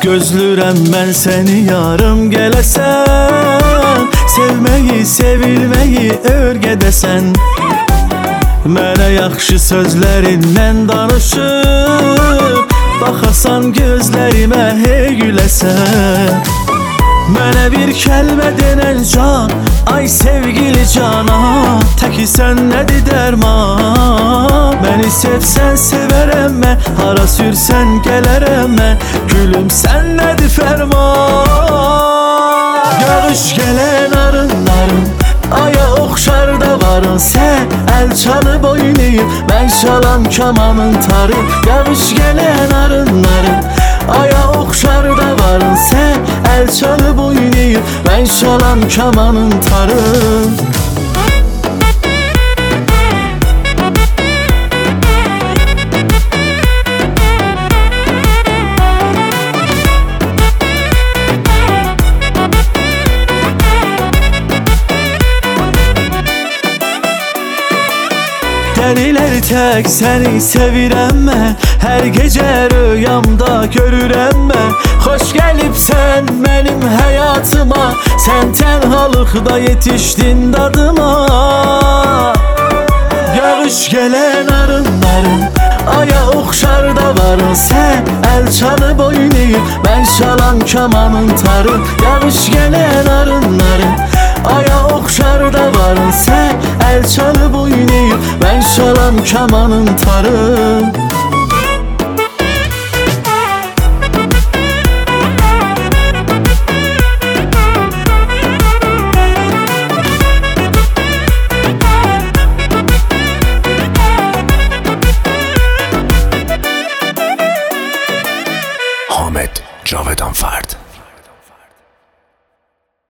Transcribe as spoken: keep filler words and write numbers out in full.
Gözlürəm mən səni yarım gələsən, sevməyi, sevilməyi öyrədəsən. Mənə yaxşı sözlərindən danışıb, baxasan gözlərimə hey güləsən. Mənə bir kəlmə denən can, ay sevgili cana, təki sən nədir dərman. Məni sevsən sevərəm mən, hara sürsən gələrəm mən, gülüm sən nədir fərman. Yağış gələn arınlarım, aya oxşar da varın, sən əl çalıb oynayıb, mən çalam kamanın tarı. Yağış gələn arınlarım, aya oxşar da varın, sən əl çalıb oynayıb, mən çalam kamanın tarı. Dəlilər tək səni sevirəm mən, hər gecə rüyamda görürəm mən. Xoş gəlibsən mənim həyatıma, sən tənhalıqda yetişdin dadıma. Yağış gələn arınlarım, aya oxşar da varın, sən əl çalıb oynayıb, mən çalam kamanın tarı. Yağış gələn arınlarım, aya oxşar da varın, sən əl çalıb oynayıb, mən çalam kamanın tarı. حامد جاودان فرد.